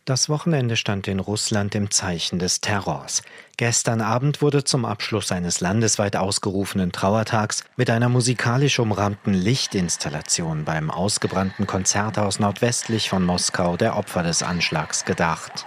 Das Wochenende stand in Russland im Zeichen des Terrors. Gestern Abend wurde zum Abschluss eines landesweit ausgerufenen Trauertags mit einer musikalisch umrahmten Lichtinstallation beim ausgebrannten Konzerthaus nordwestlich von Moskau der Opfer des Anschlags gedacht.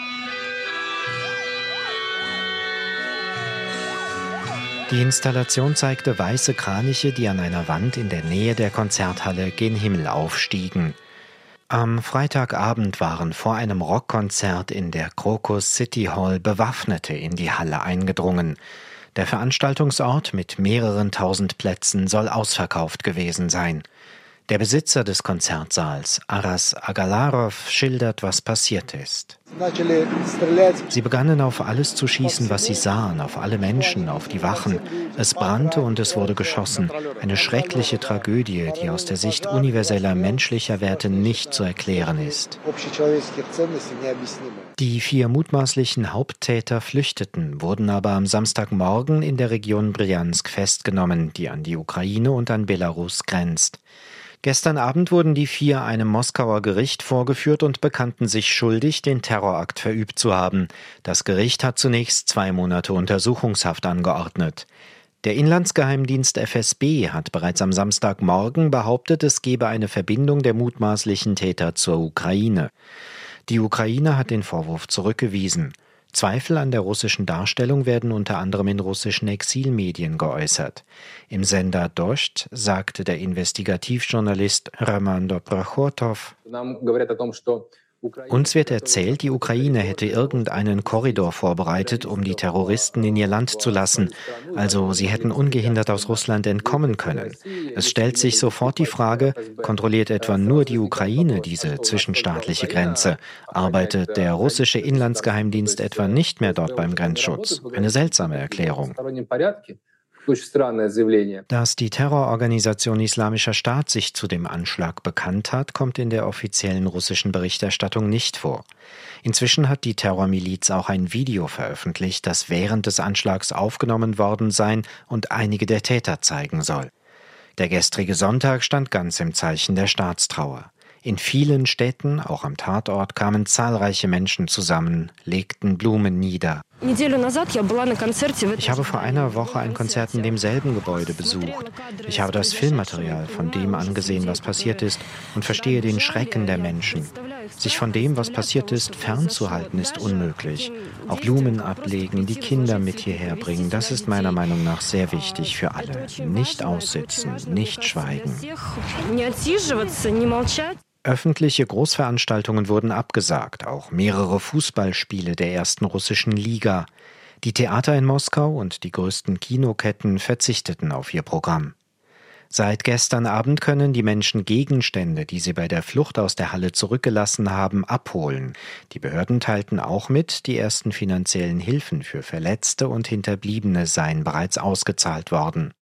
Die Installation zeigte weiße Kraniche, die an einer Wand in der Nähe der Konzerthalle gen Himmel aufstiegen. Am Freitagabend waren vor einem Rockkonzert in der Crocus City Hall Bewaffnete in die Halle eingedrungen. Der Veranstaltungsort mit mehreren tausend Plätzen soll ausverkauft gewesen sein. Der Besitzer des Konzertsaals, Aras Agalarov, schildert, was passiert ist. Sie begannen auf alles zu schießen, was sie sahen, auf alle Menschen, auf die Wachen. Es brannte und es wurde geschossen. Eine schreckliche Tragödie, die aus der Sicht universeller menschlicher Werte nicht zu erklären ist. Die 4 mutmaßlichen Haupttäter flüchteten, wurden aber am Samstagmorgen in der Region Brjansk festgenommen, die an die Ukraine und an Belarus grenzt. Gestern Abend wurden die 4 einem Moskauer Gericht vorgeführt und bekannten sich schuldig, den Terrorakt verübt zu haben. Das Gericht hat zunächst 2 Monate Untersuchungshaft angeordnet. Der Inlandsgeheimdienst FSB hat bereits am Samstagmorgen behauptet, es gebe eine Verbindung der mutmaßlichen Täter zur Ukraine. Die Ukraine hat den Vorwurf zurückgewiesen. Zweifel an der russischen Darstellung werden unter anderem in russischen Exilmedien geäußert. Im Sender Dozhd sagte der Investigativjournalist Roman Dobrachotov: Uns wird erzählt, die Ukraine hätte irgendeinen Korridor vorbereitet, um die Terroristen in ihr Land zu lassen. Also sie hätten ungehindert aus Russland entkommen können. Es stellt sich sofort die Frage, kontrolliert etwa nur die Ukraine diese zwischenstaatliche Grenze? Arbeitet der russische Inlandsgeheimdienst etwa nicht mehr dort beim Grenzschutz? Eine seltsame Erklärung. Dass die Terrororganisation Islamischer Staat sich zu dem Anschlag bekannt hat, kommt in der offiziellen russischen Berichterstattung nicht vor. Inzwischen hat die Terrormiliz auch ein Video veröffentlicht, das während des Anschlags aufgenommen worden sein und einige der Täter zeigen soll. Der gestrige Sonntag stand ganz im Zeichen der Staatstrauer. In vielen Städten, auch am Tatort, kamen zahlreiche Menschen zusammen, legten Blumen nieder. Ich habe vor einer Woche ein Konzert in demselben Gebäude besucht. Ich habe das Filmmaterial von dem angesehen, was passiert ist, und verstehe den Schrecken der Menschen. Sich von dem, was passiert ist, fernzuhalten, ist unmöglich. Auch Blumen ablegen, die Kinder mit hierher bringen, das ist meiner Meinung nach sehr wichtig für alle. Nicht aussitzen, nicht schweigen. Öffentliche Großveranstaltungen wurden abgesagt, auch mehrere Fußballspiele der ersten russischen Liga. Die Theater in Moskau und die größten Kinoketten verzichteten auf ihr Programm. Seit gestern Abend können die Menschen Gegenstände, die sie bei der Flucht aus der Halle zurückgelassen haben, abholen. Die Behörden teilten auch mit, die ersten finanziellen Hilfen für Verletzte und Hinterbliebene seien bereits ausgezahlt worden.